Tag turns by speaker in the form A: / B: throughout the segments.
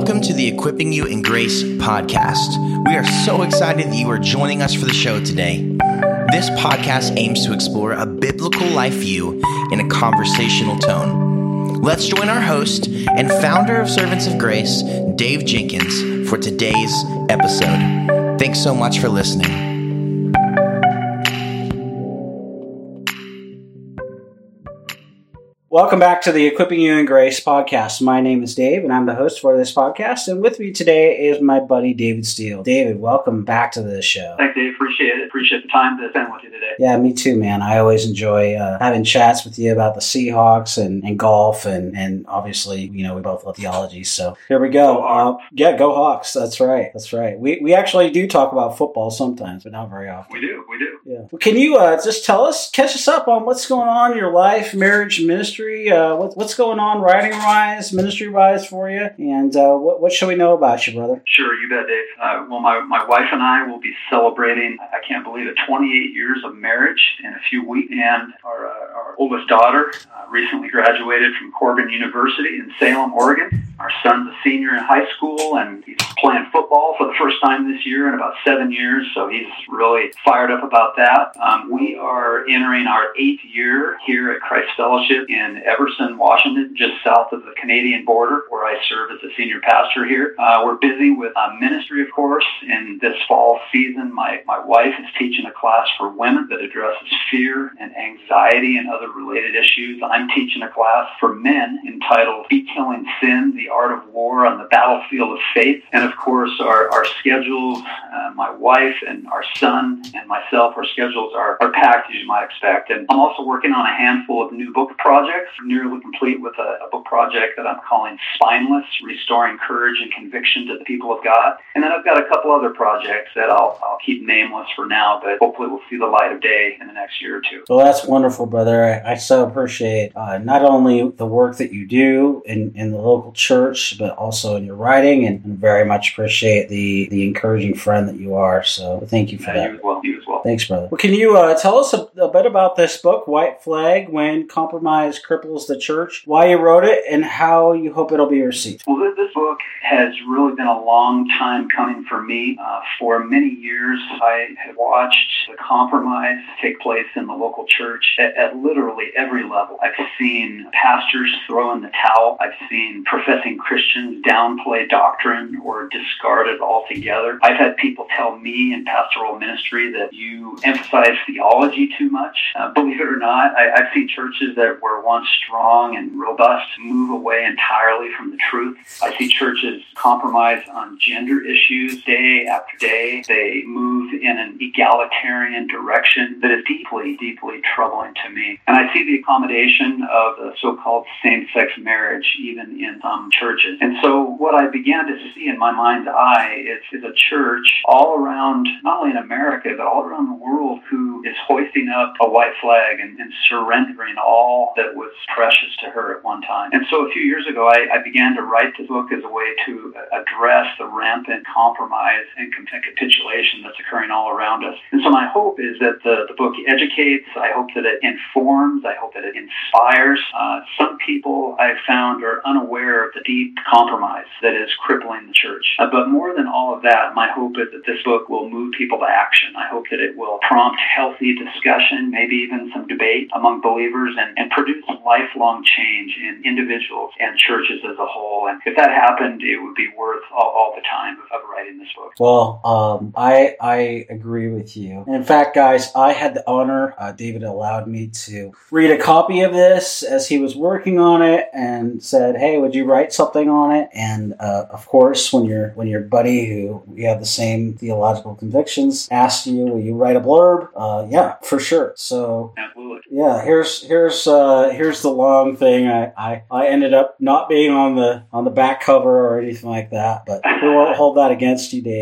A: Welcome to the Equipping You in Grace podcast. We are so excited that you are joining us for the show today. This podcast aims to explore a biblical life view in a conversational tone. Let's join our host and founder of Servants of Grace, Dave Jenkins, for today's episode. Thanks so much for listening.
B: Welcome back to the Equipping You in Grace podcast. My name is Dave, and I'm the host for this podcast. And with me today is my buddy, David Steele. David, welcome back to the show.
C: Thanks, Dave. Appreciate it. Appreciate the time to spend with you today.
B: Yeah, me too, man. I always enjoy having chats with you about the Seahawks and golf, and obviously, you know, we both love theology. So here we go. Go Hawks. That's right. We actually do talk about football sometimes, but not very often.
C: We do.
B: Yeah. Well, can you just catch us up on what's going on in your life, marriage, ministry? What's going on writing-wise, ministry-wise for you? And what should we know about you, brother?
C: Sure, you bet, Dave. Well, my wife and I will be celebrating, I can't believe it, 28 years of marriage in a few weeks. And our oldest daughter recently graduated from Corbin University in Salem, Oregon. Our son's a senior in high school, and he's playing football for the first time this year in about 7 years, so he's really fired up about that. We are entering our 8th year here at Christ Fellowship in Everson, Washington, just south of the Canadian border, where I serve as a senior pastor here. We're busy with ministry, of course. In this fall season, my wife is teaching a class for women that addresses fear and anxiety and other related issues. I'm teaching a class for men entitled Be Killing Sin, The Art of War on the Battlefield of Faith. And of course, our schedules, my wife and our son and myself, our schedules are packed, as you might expect. And I'm also working on a handful of new book projects, nearly complete with a book project that I'm calling Spineless, Restoring Courage and Conviction to the People of God. And then I've got a couple other projects that I'll keep nameless for now, but hopefully will see the light of day in the next year or two.
B: Well, that's wonderful, brother. I so appreciate not only the work that you do in the local church, but also in your writing, and very much appreciate the encouraging friend that you are. So thank you for that.
C: You as well.
B: Thanks, brother. Well, can you tell us a bit about this book, White Flag, When Compromise Cripples the Church, why you wrote it, and how you hope it'll be received?
C: Well, this book has really been a long time coming for me. For many years, I have watched the compromise take place in the local church at literally every level. I've seen pastors throw in the towel. I've seen professing Christians downplay doctrine or discard it altogether. I've had people tell me in pastoral ministry that you emphasize theology too much. Believe it or not, I've seen churches that were once strong and robust move away entirely from the truth. I see churches compromise on gender issues day after day. They move in an egalitarian direction that is deeply, deeply troubling to me. And I see the accommodation of the so-called same-sex marriage even in some churches. And so what I began to see in my mind's eye is a church all around, not only in America, but all around the world, who is hoisting up a white flag and surrendering all that was precious to her at one time. And so a few years ago, I began to write this book as a way to address the rampant compromise and capitulation that's occurring all around us. And so my hope is that the book educates. I hope that it informs. I hope that it inspires. Some people I've found are unaware of the deep compromise that is crippling the church. But more than all of that, my hope is that this book will move people to action. I hope that it will prompt healthy discussion, maybe even some debate among believers, and produce lifelong change in individuals and churches as a whole. And if that happened, it would be worth all the time of writing this book.
B: Well, I agree with you. And in fact, guys, I had the honor, David allowed me to read a copy of this as he was working on it and said, hey, would you write something on it? And of course, when your buddy who you have the same theological convictions asked you, will you write a blurb? Yeah, for sure. So
C: absolutely.
B: Yeah, here's the long thing. I ended up not being on the back cover or anything like that, but we won't hold that against you, Dave.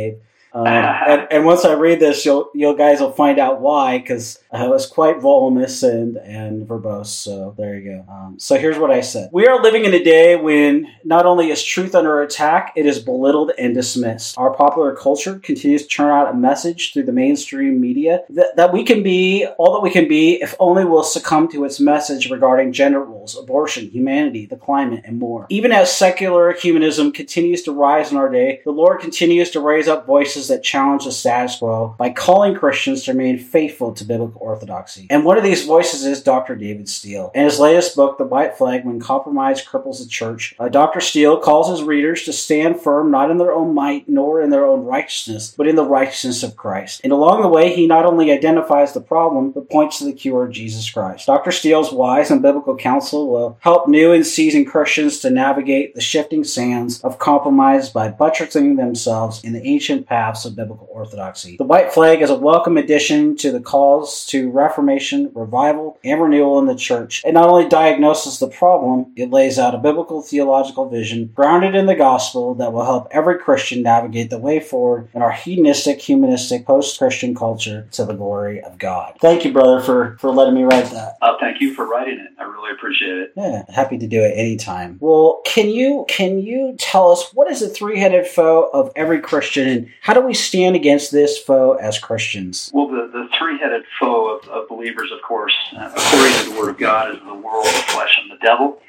B: And once I read this, you guys will find out why, because I was quite voluminous and verbose. So there you go. So here's what I said. We are living in a day when not only is truth under attack, it is belittled and dismissed. Our popular culture continues to churn out a message through the mainstream media that we can be all that we can be if only we'll succumb to its message regarding gender roles, abortion, humanity, the climate, and more. Even as secular humanism continues to rise in our day, the Lord continues to raise up voices that challenge the status quo by calling Christians to remain faithful to biblical orthodoxy. And one of these voices is Dr. David Steele. In his latest book, The White Flag, When Compromise Cripples the Church, Dr. Steele calls his readers to stand firm not in their own might nor in their own righteousness, but in the righteousness of Christ. And along the way, he not only identifies the problem, but points to the cure, Jesus Christ. Dr. Steele's wise and biblical counsel will help new and seasoned Christians to navigate the shifting sands of compromise by buttressing themselves in the ancient paths of biblical orthodoxy. The White Flag is a welcome addition to the calls to reformation, revival, and renewal in the church. It not only diagnoses the problem, it lays out a biblical theological vision grounded in the gospel that will help every Christian navigate the way forward in our hedonistic, humanistic, post-Christian culture to the glory of God. Thank you, brother, for letting me write that.
C: Thank you for writing it. I really appreciate it.
B: Yeah, happy to do it anytime. Well, can you tell us what is the three-headed foe of every Christian, and how do we stand against this foe as Christians?
C: Well, the three-headed foe of believers, of course, according to the Word of God, is the world, the flesh, and the devil.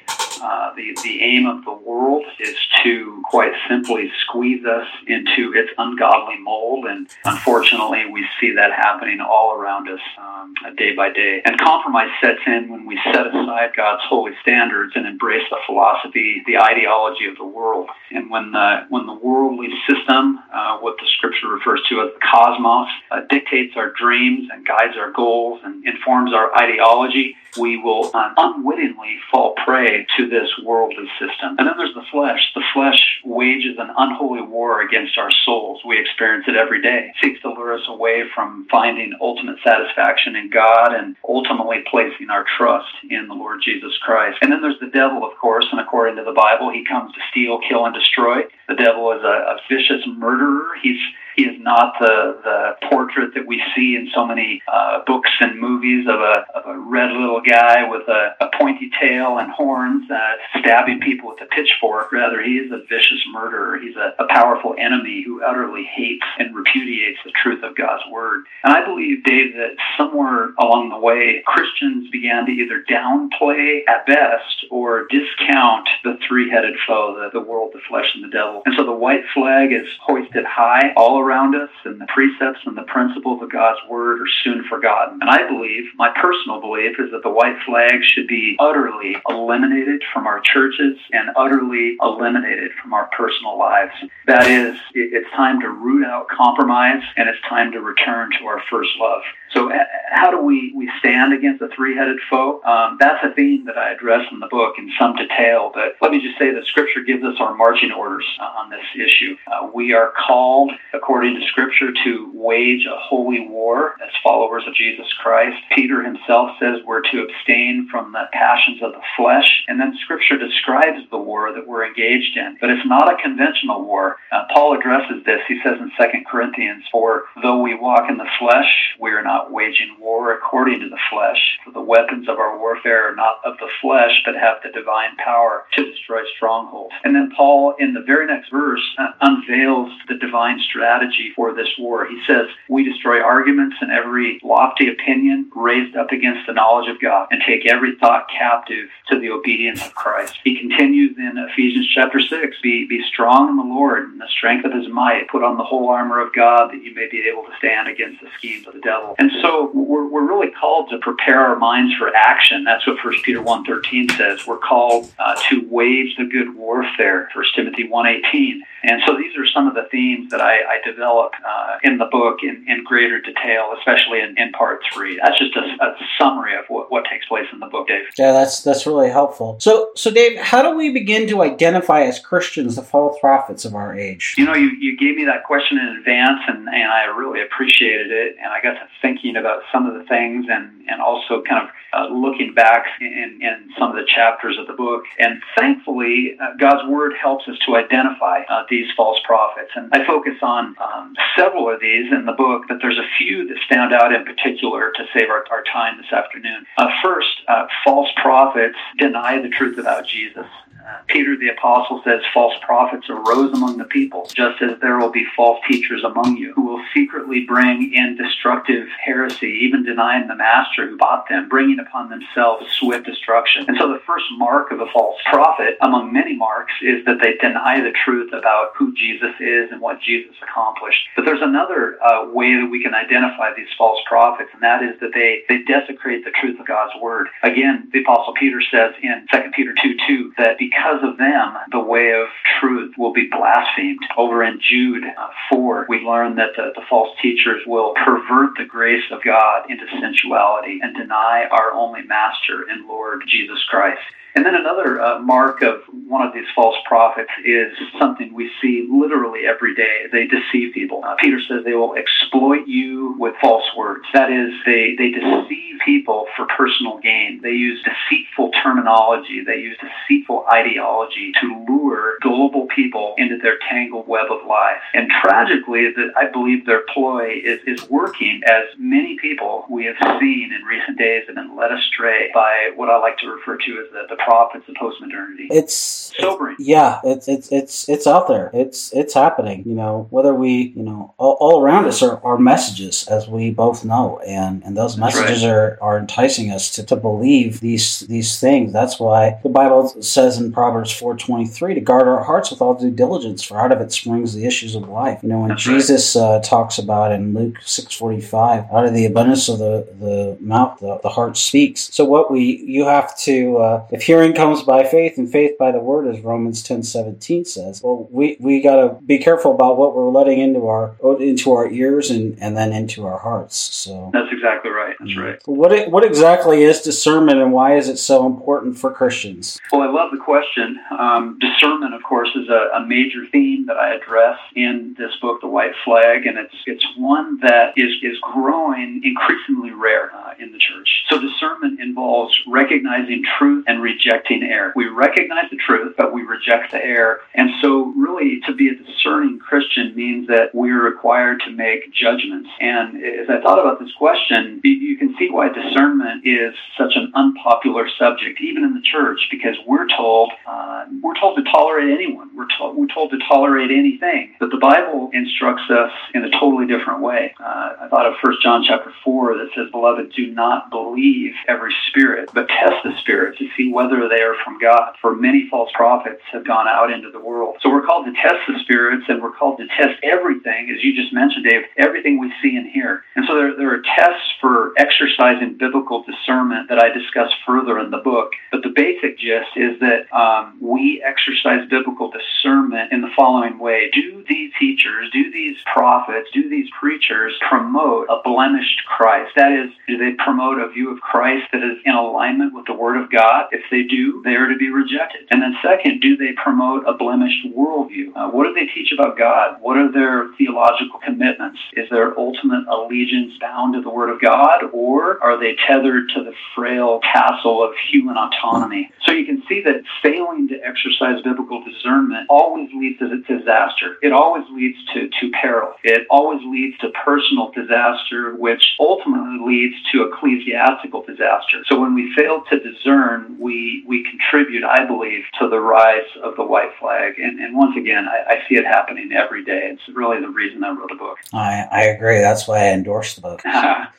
C: The aim of the world is to quite simply squeeze us into its ungodly mold, and unfortunately we see that happening all around us day by day. And compromise sets in when we set aside God's holy standards and embrace the philosophy, the ideology of the world. And when the worldly system, what the Scripture refers to as the cosmos, dictates our dreams and guides our goals and informs our ideology, we will unwittingly fall prey to this worldly system. And then there's the flesh. The flesh wages an unholy war against our souls. We experience it every day. It seeks to lure us away from finding ultimate satisfaction in God and ultimately placing our trust in the Lord Jesus Christ. And then there's the devil, of course, and according to the Bible, he comes to steal, kill, and destroy. The devil is a vicious murderer. He is not the portrait that we see in so many books and movies of a red little guy with a pointy tail and horns stabbing people with a pitchfork. Rather, he is a vicious murderer. He's a powerful enemy who utterly hates and repudiates the truth of God's Word. And I believe, Dave, that somewhere along the way, Christians began to either downplay at best or discount the three-headed foe, the world, the flesh, and the devil. And so the white flag is hoisted high all around us, and the precepts and the principles of God's Word are soon forgotten. And I believe, my personal belief, is that the white flag should be utterly eliminated from our churches and utterly eliminated from our personal lives. That is, it's time to root out compromise, and it's time to return to our first love. So how do we stand against the three-headed foe? That's a theme that I address in the book in some detail, but let me just say that Scripture gives us our marching orders on this issue. We are called, according to Scripture, to wage a holy war as followers of Jesus Christ. Peter himself says we're to abstain from the passions of the flesh, and then Scripture describes the war that we're engaged in. But it's not a conventional war. Paul addresses this. He says in 2 Corinthians, "For though we walk in the flesh, we are not waging war according to the flesh. For the weapons of our warfare are not of the flesh, but have the divine power to destroy strongholds." And then Paul, in the very next verse, unveils the divine strategy for this war. He says, "We destroy arguments and every lofty opinion raised up against the knowledge of God, and take every thought captive to the obedience of Christ." He continues in Ephesians chapter 6, Be strong in the Lord and the strength of his might. Put on the whole armor of God that you may be able to stand against the schemes of the devil. And so we're really called to prepare our minds for action. That's what 1 Peter 1:13 says. We're called to wage the good warfare, 1 Timothy 1:18. And so these are some of the themes that I develop in the book in greater detail, especially in part 3. That's just a summary of what takes place in the book, Dave.
B: Yeah, that's really helpful. So Dave, how do we begin to identify as Christians the false prophets of our age?
C: You know, you gave me that question in advance, and I really appreciated it, and I got to thinking about some of the things things and also kind of looking back in some of the chapters of the book. And thankfully, God's Word helps us to identify these false prophets. And I focus on several of these in the book, but there's a few that stand out in particular to save our time this afternoon. First, false prophets deny the truth about Jesus. Peter the Apostle says false prophets arose among the people, just as there will be false teachers among you who will secretly bring in destructive heresy, even denying the master who bought them, bringing upon themselves swift destruction. And so the first mark of a false prophet, among many marks, is that they deny the truth about who Jesus is and what Jesus accomplished. But there's another way that we can identify these false prophets, and that is that they desecrate the truth of God's Word. Again, the Apostle Peter says in 2 Peter 2:2 that because of them, the way of truth will be blasphemed. Over in Jude 4, we learn that the false teachers will pervert the grace of God into sensuality and deny our only Master and Lord Jesus Christ. And then another mark of one of these false prophets is something we see literally every day. They deceive people. Peter says they will exploit you with false words. That is, they deceive people for personal gain. They use deceitful terminology. They use deceitful ideology to lure gullible people into their tangled web of lies. And tragically, I believe their ploy is working, as many people we have seen in recent days have been led astray by what I like to refer to as the prophets of post-modernity.
B: It's
C: sobering.
B: It's out there. It's happening. Whether we, all around us are messages, as we both know, and those messages are enticing us to believe these things. That's why the Bible says in Proverbs 4:23 to guard our hearts with all due diligence, for out of it springs the issues of life. When Jesus talks about in Luke 6:45, out of the abundance of the mouth, the heart speaks. So you have to, if hearing comes by faith and faith by the word, as Romans 10:17 says, well, we got to be careful about what we're letting into our ears and then into our hearts. So
C: that's exactly right. That's right.
B: What exactly is discernment, and why is it so important for Christians?
C: Well, I love the question. Discernment, of course, is a major theme that I address in this book, The White Flag, and it's one that is growing increasingly rare in the church. So discernment involves recognizing truth and rejecting error. We recognize the truth, but we reject the error. And so really to be a discerning Christian means that we're required to make judgments. And as I thought about this question, you can see why discernment is such an unpopular subject, even in the church, because we're told to tolerate anyone. We're told to tolerate anything. But the Bible instructs us in a totally different way. I thought of 1 John chapter 4 that says, "Beloved, do not believe every spirit, but test the spirits to see whether they are from God. For many false prophets have gone out into the world." So we're called to test the spirits, and we're called to test everything, as you just mentioned, Dave, everything we see and hear. And so there are tests for exercising biblical discernment that I discuss further in the book. But the basic gist is that we exercise biblical discernment in the following way. Do these teachers, do these prophets, do these preachers promote a blemished Christ? That is, do they promote a view of Christ that is in alignment with the Word of God? If they do, they are to be rejected. And then second, do they promote a blemished worldview? What do they teach about God? What are their theological commitments? Is their ultimate allegiance bound to the Word of God, or are they tethered to the frail castle of human autonomy? So you can see that failing to exercise biblical discernment always leads to disaster. It always leads to peril. It always leads to personal disaster, which ultimately leads to ecclesiastical disaster. So when we fail to discern, we contribute, I believe, to the rise of the white flag. And once again, I see it happening every day. It's really the reason I wrote the book.
B: I agree. That's why I endorsed the book.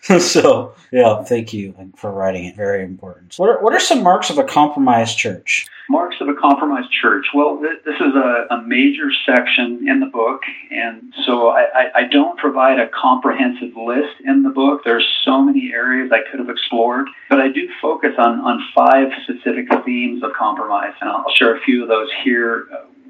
B: So, yeah, thank you for writing it. Very important. What are some marks of a compromised church?
C: Marks of a compromised church. Well, this is a major section in the book, and so I don't provide a comprehensive list in the book. There's so many areas I could have explored, but I do focus on 5 specific themes of compromise, and I'll share a few of those here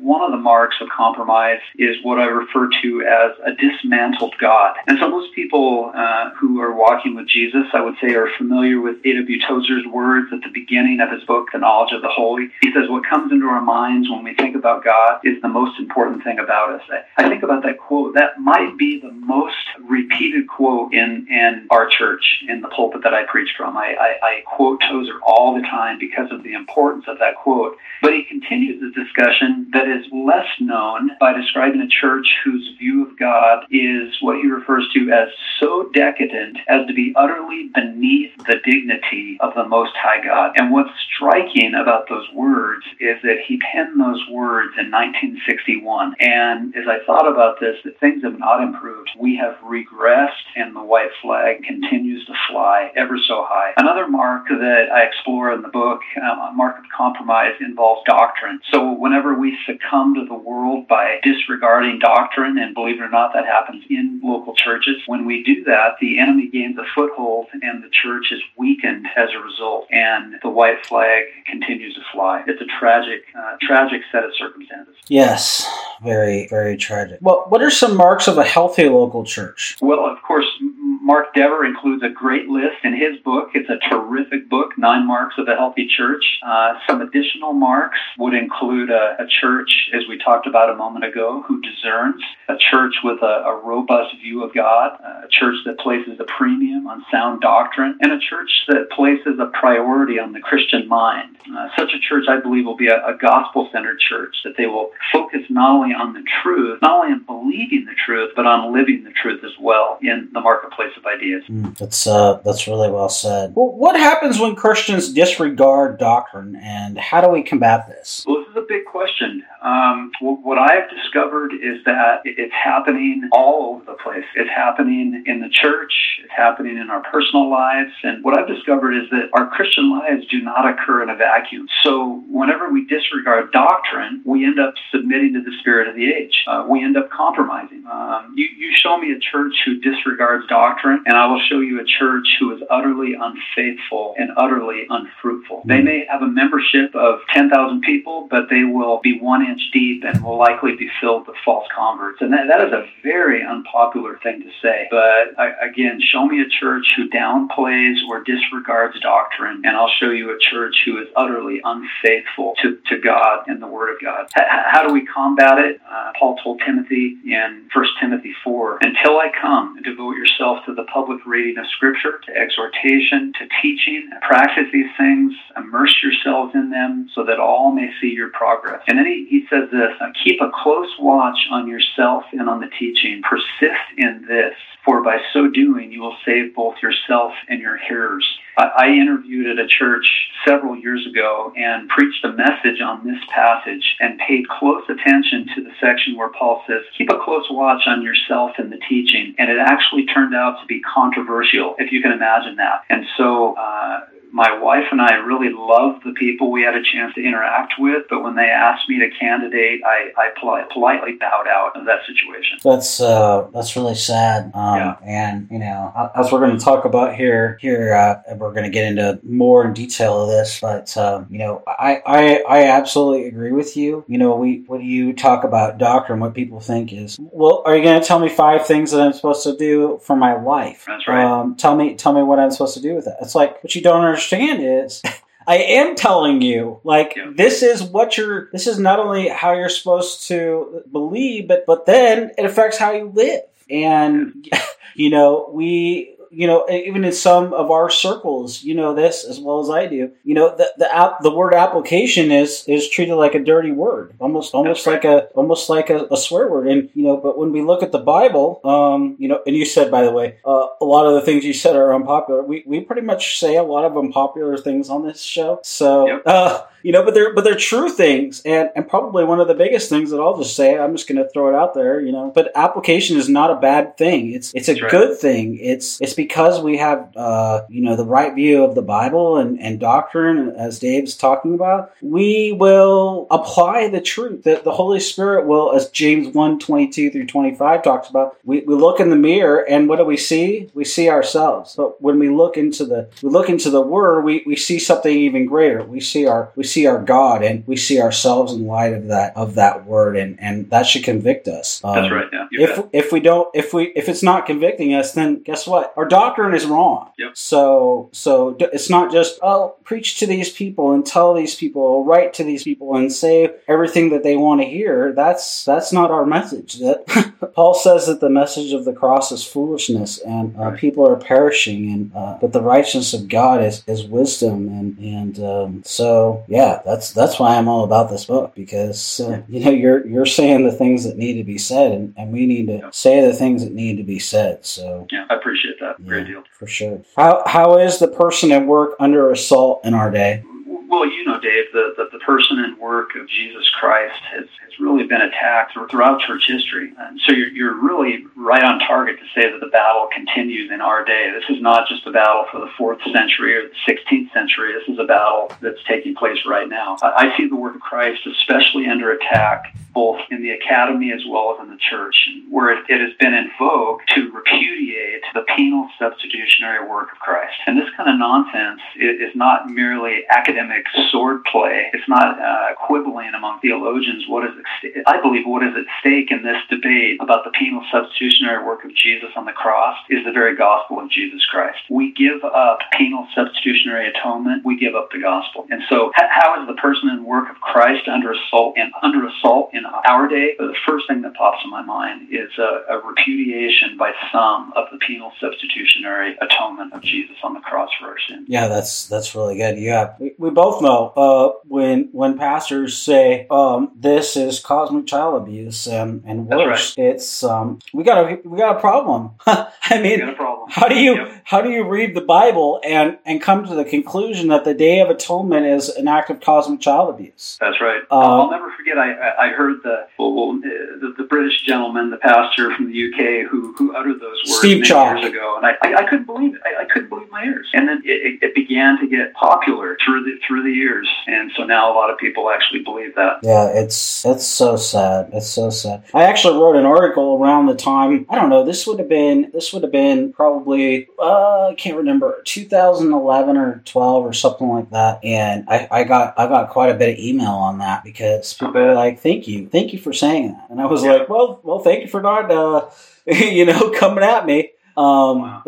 C: one of the marks of compromise is what I refer to as a dismantled God. And so most people who are walking with Jesus, I would say, are familiar with A.W. Tozer's words at the beginning of his book, The Knowledge of the Holy. He says, what comes into our minds when we think about God is the most important thing about us. I think about that quote. That might be the most repeated quote in our church, in the pulpit that I preach from. I quote Tozer all the time because of the importance of that quote. But he continues the discussion that is less known by describing a church whose view of God is what he refers to as so decadent as to be utterly beneath the dignity of the Most High God. And what's striking about those words is that he penned those words in 1961. And as I thought about this, that things have not improved. We have regressed, and the white flag continues to fly ever so high. Another mark that I explore in the book, a mark of compromise, involves doctrine. So whenever we succumb to the world by disregarding doctrine, and believe it or not, that happens in local churches, when we do that, the enemy gains a foothold and the church is weakened as a result, and the white flag continues to fly. It's a tragic set of circumstances.
B: Yes, very, very tragic. Well, what are some marks of a healthy local church?
C: Well, of course, Mark Dever includes a great list in his book. It's a terrific book, 9 Marks of a Healthy Church. Some additional marks would include a church, as we talked about a moment ago, who discerns, a church with a robust view of God, a church that places a premium on sound doctrine, and a church that places a priority on the Christian mind. Such a church, I believe, will be a gospel-centered church, that they will focus not only on the truth, not only on believing the truth, but on living the truth as well in the marketplace of ideas.
B: That's really well said. Well, what happens when Christians disregard doctrine, and how do we combat this?
C: Well, this is a big question. What I've discovered is that it's happening all over the place. It's happening in the church. It's happening in our personal lives. And what I've discovered is that our Christian lives do not occur in a vacuum. So whenever we disregard doctrine, we end up submitting to the spirit of the age. We end up compromising. You show me a church who disregards doctrine, and I will show you a church who is utterly unfaithful and utterly unfruitful. They may have a membership of 10,000 people, but they will be 1 inch deep and will likely be filled with false converts. And that is a very unpopular thing to say. But again, show me a church who downplays or disregards doctrine, and I'll show you a church who is utterly unfaithful to God and the Word of God. How do we combat it? Paul told Timothy in 1 Timothy 4, until I come, devote yourself to the public reading of Scripture, to exhortation, to teaching, practice these things, immerse yourselves in them so that all may see your progress. And then he says this, keep a close watch on yourself and on the teaching. Persist in this, for by so doing you will save both yourself and your hearers. I interviewed at a church several years ago and preached a message on this passage and paid close attention to the section where Paul says, keep a close watch on yourself and the teaching. And it actually turned out to be controversial, if you can imagine that. And so my wife and I really loved the people we had a chance to interact with, but when they asked me to candidate, I politely bowed out of that situation.
B: That's really sad. And as we're going to talk about here, we're going to get into more in detail of this. But I absolutely agree with you. When you talk about doctrine, what people think is, well, are you going to tell me 5 things that I'm supposed to do for my life?
C: That's right.
B: Tell me what I'm supposed to do with that. It's like, what you don't understand is I am telling you, this is not only how you're supposed to believe, but then it affects how you live. And even in some of our circles, this as well as I do. The word application is treated like a dirty word, almost like a swear word. And but when we look at the Bible, and you said, by the way, a lot of the things you said are unpopular. We pretty much say a lot of unpopular things on this show. So. Yep. But they're true things, and probably one of the biggest things that I'll just say, I'm just going to throw it out there, but application is not a bad thing. It's a good thing. It's because we have, the right view of the Bible and doctrine, as Dave's talking about, we will apply the truth. That the Holy Spirit will, as James 1:22-25 talks about, we look in the mirror, and what do we see? We see ourselves. But when we look into the Word, we see something even greater. We see see our God and we see ourselves in light of that word, and that should convict us.
C: That's right. Yeah.
B: If it's not convicting us, then guess what? Our doctrine is wrong.
C: Yep.
B: So it's not just preach to these people and tell these people, write to these people, and say everything that they want to hear. That's not our message. That Paul says that the message of the cross is foolishness, and people are perishing, and but the righteousness of God is wisdom, and so yeah, that's why I'm all about this book, because you're saying the things that need to be said, and we need to say the things that need to be said. So
C: yeah, I appreciate that. Great deal.
B: For sure. How is the person and work under assault in our day?
C: Well, Dave, the person and work of Jesus Christ has really been attacked throughout church history. And so you're really right on target to say that the battle continues in our day. This is not just a battle for the 4th century or the 16th century. This is a battle that's taking place right now. I see the work of Christ especially under attack, both in the academy as well as in the church, where it has been in vogue to repudiate the penal substitutionary work of Christ. And this kind of nonsense is not merely academic swordplay. It's not quibbling among theologians. I believe what is at stake in this debate about the penal substitutionary work of Jesus on the cross is the very gospel of Jesus Christ. We give up penal substitutionary atonement. We give up the gospel. And so how is the person and work of Christ under assault in our day? The first thing that pops in my mind is a repudiation by some of the penal substitutionary atonement of Jesus on the cross for our sins.
B: Yeah, that's really good. Yeah, we both know when pastors say this is cosmic child abuse and worse, right. It's we got a problem. I mean,
C: we got a problem.
B: How do you read the Bible and come to the conclusion that the Day of Atonement is an act of cosmic child abuse?
C: That's right. I'll never forget. I heard the British gentleman, the pastor from the UK, who uttered those words
B: Steve Chalk.
C: Years ago, and I couldn't believe it. I couldn't believe my ears. And then it began to get popular through the years, and so now a lot of people actually believe that.
B: Yeah, it's so sad. It's so sad. I actually wrote an article around the time. I don't know. This would have been probably I can't remember, 2011 or 12 or something like that. And I got quite a bit of email on that because people were like, "Thank you for saying that." And I was like, "Well, thank you for not coming at me."
C: Wow.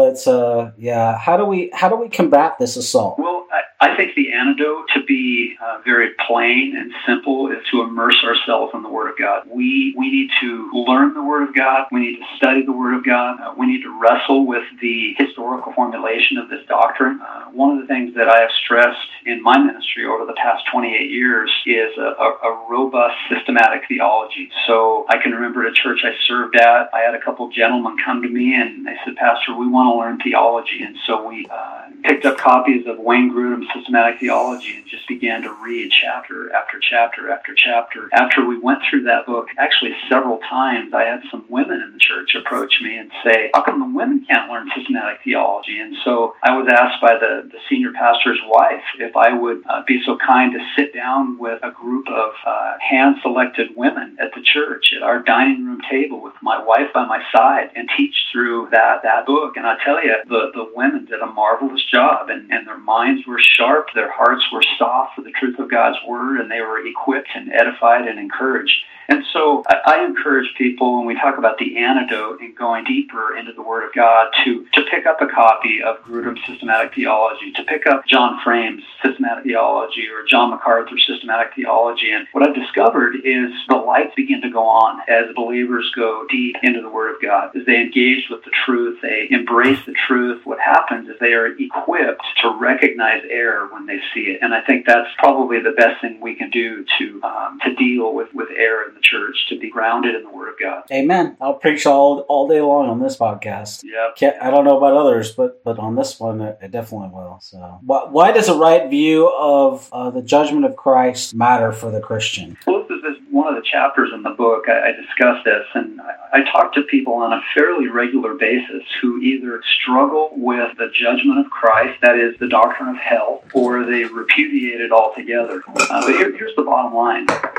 B: But yeah, how do we combat this assault?
C: Well, I think the antidote, to be very plain and simple, is to immerse ourselves in the Word of God. We need to learn the Word of God. We need to study the Word of God. We need to wrestle with the historical formulation of this doctrine. One of the things that I have stressed in my ministry over the past 28 years is a robust systematic theology. So I can remember at a church I served at, I had a couple gentlemen come to me and they said, "Pastor, we want to learn theology." And so we picked up copies of Wayne Grudem's Systematic Theology and just began to read chapter after chapter after chapter. After we went through that book, actually several times, I had some women in the church approach me and say, "How come the women can't learn systematic theology?" And so I was asked by the senior pastor's wife if I would be so kind to sit down with a group of hand-selected women at the church at our dining room table with my wife by my side and teach through that book. And I tell you, the women did a marvelous job, and their minds were sharp, their hearts were soft for the truth of God's Word, and they were equipped and edified and encouraged. And so I encourage people, when we talk about the antidote and going deeper into the Word of God, to pick up a copy of Grudem's Systematic Theology, to pick up John Frame's Systematic Theology or John MacArthur's Systematic Theology. And what I've discovered is the lights begin to go on as believers go deep into the Word of God. As they engage with the truth, they embrace the truth, what happens is they are equipped to recognize error when they see it. And I think that's probably the best thing we can do to deal with error in the church, to be grounded in the Word of God.
B: Amen. I'll preach all day long on this podcast.
C: Yeah.
B: I don't know about others, but on this one, it definitely will. So, why does a right view of the judgment of Christ matter for the Christian?
C: Well, this is one of the chapters in the book. I discuss this, and I talk to people on a fairly regular basis who either struggle with the judgment of Christ, that is, the doctrine of hell, or they repudiate it altogether. But here's the bottom line.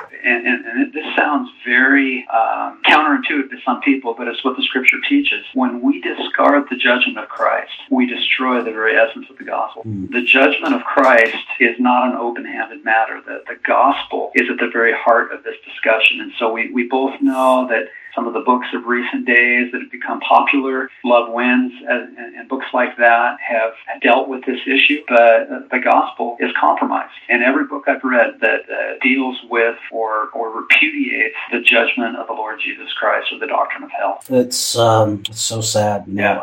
C: This sounds very counterintuitive to some people, but it's what the Scripture teaches. When we discard the judgment of Christ, we destroy the very essence of the gospel. The judgment of Christ is not an open-handed matter. The gospel is at the very heart of this discussion. And so we both know that some of the books of recent days that have become popular, Love Wins, and books like that have dealt with this issue, but the gospel is compromised. And every book I've read that deals with or repudiates the judgment of the Lord Jesus Christ or the doctrine of hell.
B: It's so sad.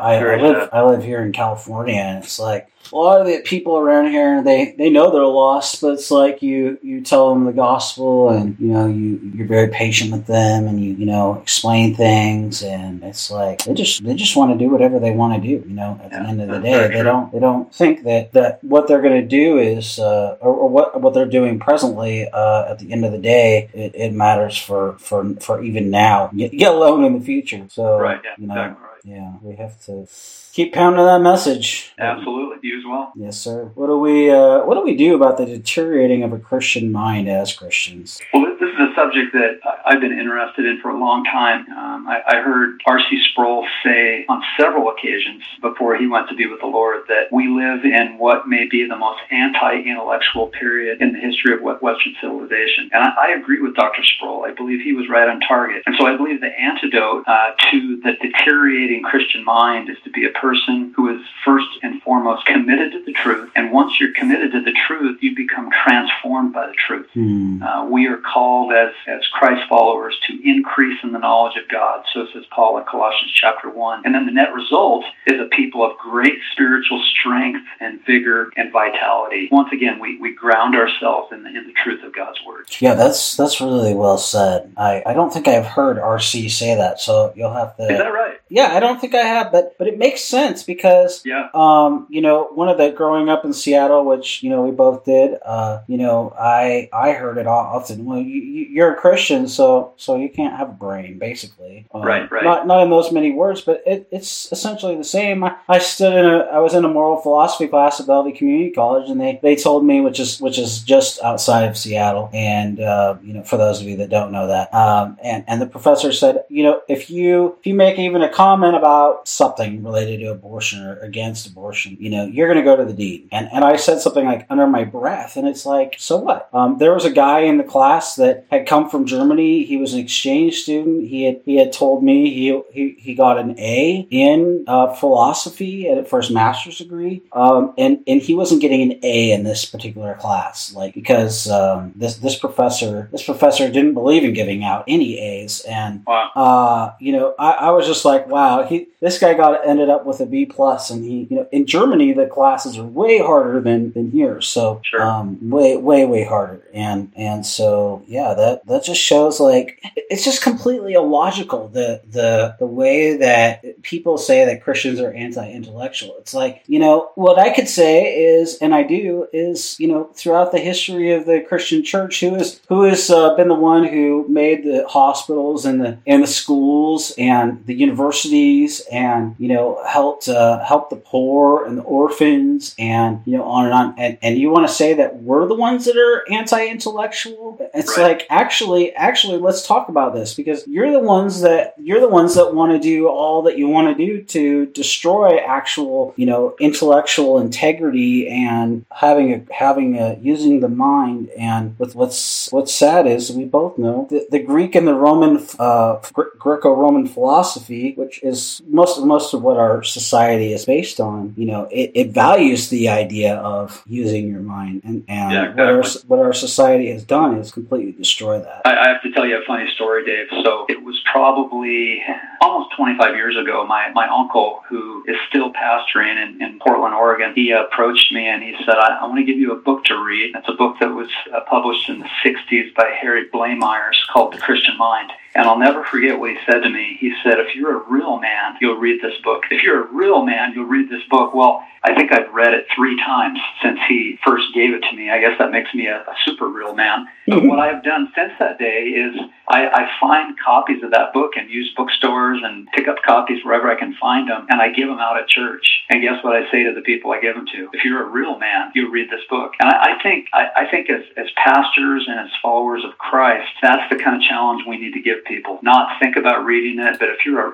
B: I live here in California, and it's like, a lot of the people around here, they know they're lost, but it's like you tell them the gospel, and you're very patient with them, and you explain things, and it's like they just want to do whatever they want to do. At the end of the day, they don't think that what they're going to do is or what they're doing presently. At the end of the day, it matters for even now, get alone in the future. So
C: exactly right.
B: Yeah, we have to keep pounding that message.
C: Absolutely, you as well.
B: Yes, sir. What do we do about the deteriorating of a Christian mind as Christians?
C: Well, this is a subject that I've been interested in for a long time. I heard R.C. Sproul say on several occasions before he went to be with the Lord that we live in what may be the most anti-intellectual period in the history of Western civilization. And I agree with Dr. Sproul. I believe he was right on target. And so I believe the antidote to the deteriorating Christian mind is to be a person who is first and foremost committed to the truth. And once you're committed to the truth, you become transformed by the truth. We are called as Christ followers to increase in the knowledge of God. So says Paul in Colossians chapter 1. And then the net result is a people of great spiritual strength and vigor and vitality. Once again, we ground ourselves in the truth of God's word.
B: Yeah, that's really well said. I don't think I've heard RC say that, so you'll have to...
C: Is that right?
B: Yeah, I don't think I have, but it makes sense because, one of the growing up in Seattle, which, we both did, I heard it often. Well, you're a Christian, so you can't have a brain, basically.
C: Right.
B: Not in those many words, but it's essentially the same. I was in a moral philosophy class at Bellevue Community College, and they told me, which is just outside of Seattle, and for those of you that don't know that, and the professor said, if you make even a comment about something related to abortion or against abortion, you're going to go to the dean. And I said something like under my breath, and it's like, so what? There was a guy in the class that had come from Germany. He was an exchange student. He had told me he got an A in philosophy for his master's degree, and he wasn't getting an A in this particular class, because this professor didn't believe in giving out any A's, and
C: wow.
B: I was just like, wow, this guy ended up with a B plus, and in Germany the classes are way harder than here, so
C: sure.
B: way harder, and so that just shows it's just completely illogical the way that people say that Christians are anti-intellectual. It's like, what I could say is, and I do, is throughout the history of the Christian church, who has been the one who made the hospitals and the schools and the universities, and helped the poor and the orphans, and on and on, and you want to say that we're the ones that are anti-intellectual? It's
C: right.
B: Like, actually let's talk about this, because you're the ones that want to do all that you want to do to destroy actual intellectual integrity and having using the mind. And what's sad is, we both know the Greek and the Roman Greco-Roman philosophy, which is most of what our society is based on, it values the idea of using your mind, and
C: exactly.
B: what our society has done is completely destroy that.
C: I have to tell you a funny story, Dave. So it was probably almost 25 years ago, my uncle, who is still pastoring in Portland, Oregon, he approached me and he said, I want to give you a book to read. It's a book that was published in the 60s by Harry Blaemeyers called The Christian Mind. And I'll never forget what he said to me. He said, if you're a real man, you'll read this book. If you're a real man, you'll read this book. Well, I think I've read it 3 times since he first gave it to me. I guess that makes me a super real man. But what I've done since that day is I find copies of that book and use bookstores and pick up copies wherever I can find them, and I give them out at church. And guess what I say to the people I give them to? If you're a real man, you'll read this book. And I think as pastors and as followers of Christ, that's the kind of challenge we need to give people. Not think about reading it, but if you're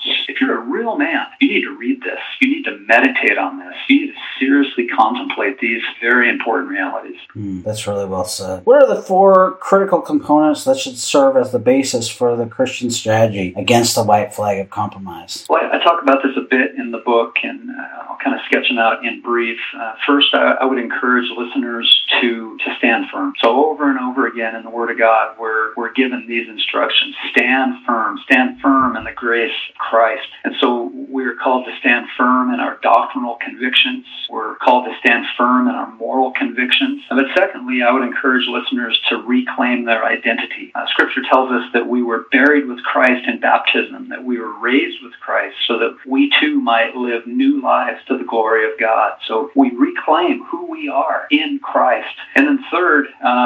C: a real man, you need to read this. You need to meditate on this. You need to seriously contemplate these very important realities.
B: That's really well said. What are the 4 critical components that should serve as the basis for the Christian strategy against the white flag of compromise?
C: Well, I talk about this a bit in the book, and I'll kind of sketch them out in brief. First, I would encourage listeners to stand firm. So over and over again in the Word of God, we're given these instructions. Stand firm in the grace of Christ. And so we're called to stand firm in our doctrinal convictions. We're called to stand firm in our moral convictions. But secondly, I would encourage listeners to reclaim their identity. Scripture tells us that we were buried with Christ in baptism, that we were raised with Christ so that we too might live new lives to the glory of God. So we reclaim who we are in Christ. And then third,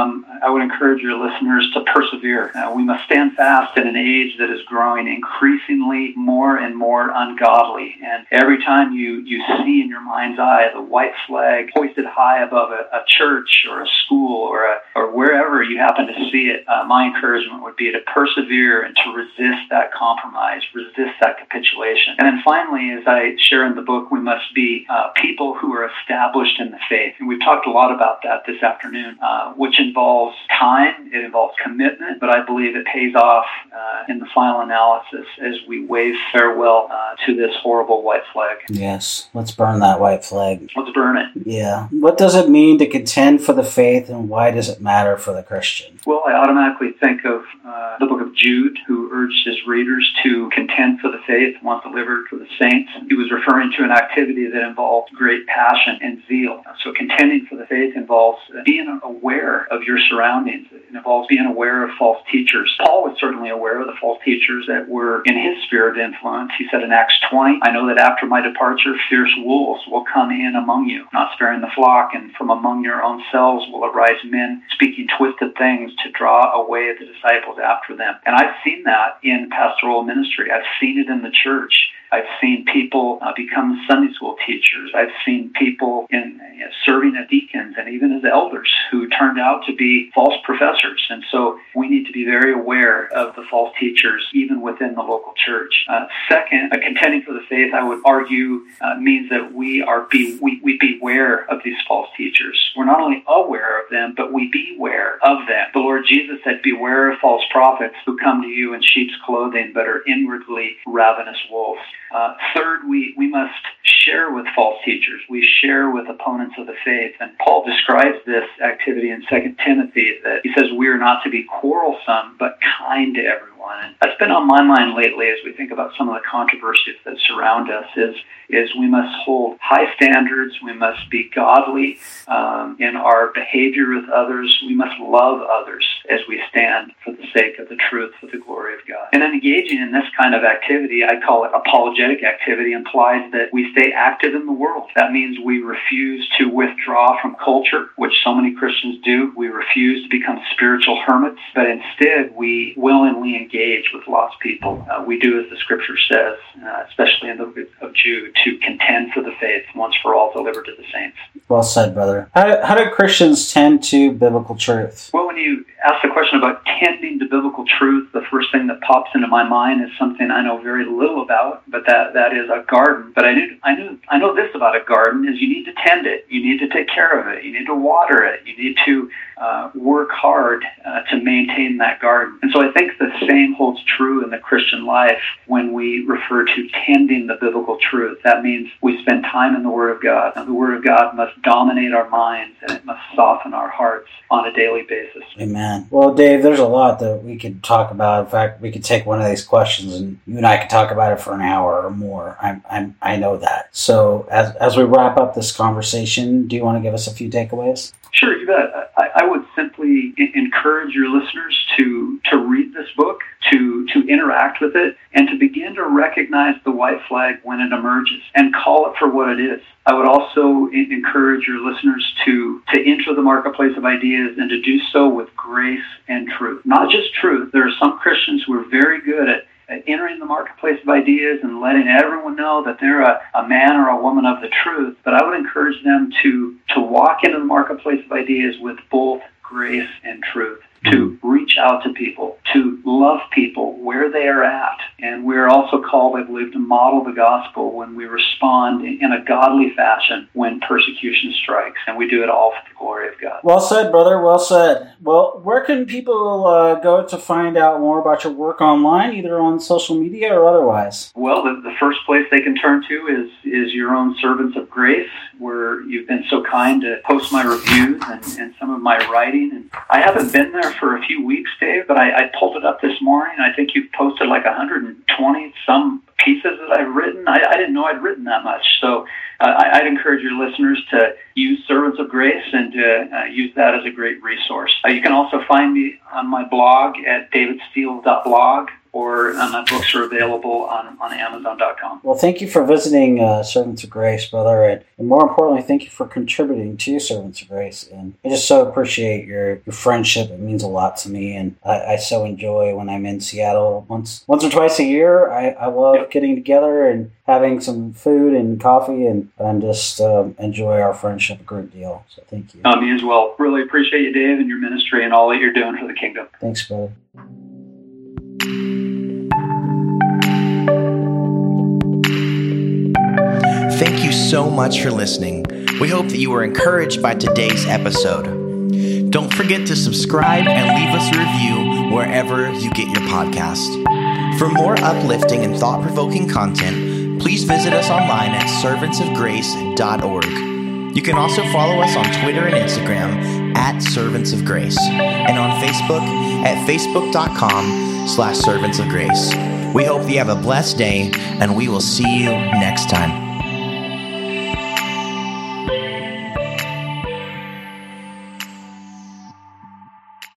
C: I would encourage your listeners to persevere. We must stand fast in an age that is growing increasingly more and more ungodly. And every time you see in your mind's eye the white flag hoisted high above a church or a school or wherever you happen to see it, my encouragement would be to persevere and to resist that compromise, resist that capitulation. And then finally, as I share in the book, we must be people who are established in the faith. And we've talked a lot about that this afternoon, which involves time, it involves commitment, but I believe it pays off in the final analysis as we wave farewell to this horrible white flag.
B: Yes, let's burn that white flag.
C: Let's burn it.
B: Yeah. What does it mean to contend for the faith, and why does it matter for the Christian?
C: Well, I automatically think of the book of Jude, who urged his readers to contend for the faith once delivered for the saints. He was referring to an activity that involved great passion and zeal. So contending for the faith involves being aware of your surroundings. It involves being aware of false teachers. Paul was certainly aware of the false teachers that were in his sphere of influence. He said in Acts 20, I know that after my departure, fierce wolves will come in among you, not sparing the flock, and from among your own selves will arise men speaking twisted things to draw away the disciples after them. And I've seen that in pastoral ministry. I've seen it in the church. I've seen people become Sunday school teachers. I've seen people in serving as deacons and even as elders who turned out to be false professors. And so we need to be very aware of the false teachers, even within the local church. Second, contending for the faith, I would argue, means that we beware of these false teachers. We're not only aware of them, but we beware of them. The Lord Jesus said, beware of false prophets who come to you in sheep's clothing, but are inwardly ravenous wolves. Third, we must share with false teachers. We share with opponents of the faith. And Paul describes this activity in 2 Timothy, that he says we are not to be quarrelsome, but kind to everyone. And that's been on my mind lately as we think about some of the controversies that surround us, is we must hold high standards. We must be godly in our behavior with others. We must love others as we stand for the sake of the truth, for the glory of God. And then engaging in this kind of activity, I call it apologetic activity, implies that we stay active in the world. That means we refuse to withdraw from culture, which so many Christians do. We refuse to become spiritual hermits, but instead we willingly engage with lost people. We do as the Scripture says, especially in the book of Jude, to contend for the faith once for all delivered to the saints.
B: Well said, brother. How do Christians tend to biblical truth?
C: Well, when you ask the question about tending to biblical truth, the first thing that pops into my mind is something I know very little about, but that is a garden. But I know this about a garden, is you need to tend it. You need to take care of it. You need to water it. You need to work hard to maintain that garden. And so I think the same holds true in the Christian life when we refer to tending the biblical truth. That means we spend time in the Word of God. And the Word of God must dominate our minds, and it must soften our hearts on a daily basis.
B: Amen. Well, Dave, there's a lot that we could talk about. In fact, we could take one of these questions and you and I could talk about it for an hour or more. I know that. So as we wrap up this conversation, do you want to give us a few takeaways?
C: Sure, you bet. I would simply encourage your listeners to read this book, to interact with it, and to begin to recognize the white flag when it emerges and call it for what it is. I would also encourage your listeners to enter the marketplace of ideas and to do so with grace and truth. Not just truth. There are some Christians who are very good at entering the marketplace of ideas and letting everyone know that they're a man or a woman of the truth. But I would encourage them to walk into the marketplace of ideas with both grace and truth, to reach out to people, to love people where they are at. And we're also called, I believe, to model the gospel when we respond in a godly fashion when persecution strikes. And we do it all for the glory of God.
B: Well said, brother. Well said. Well, where can people go to find out more about your work online, either on social media or otherwise?
C: Well, the first place they can turn to is your own Servants of Grace, where you've been so kind to post my reviews and some of my writing. And I haven't been there for a few weeks, Dave, but I pulled it up this morning. I think you've posted like 120 some pieces that I've written. I didn't know I'd written that much. So I'd encourage your listeners to use Servants of Grace and to use that as a great resource. You can also find me on my blog at davidsteele.blog, or my books are available on Amazon.com.
B: Well, thank you for visiting Servants of Grace, brother, and more importantly, thank you for contributing to Servants of Grace. And I just so appreciate your friendship. It means a lot to me, and I so enjoy when I'm in Seattle once or twice a year. I love getting together and having some food and coffee, and just enjoy our friendship a great deal. So thank you.
C: Me as well. Really appreciate you, Dave, and your ministry and all that you're doing for the kingdom.
B: Thanks, brother.
A: Thank you so much for listening. We hope that you were encouraged by today's episode. Don't forget to subscribe and leave us a review wherever you get your podcast. For more uplifting and thought-provoking content, please visit us online at servantsofgrace.org. You can also follow us on Twitter and Instagram at Servants of Grace, and on Facebook at facebook.com/servantsofgrace. We hope you have a blessed day, and we will see you next time.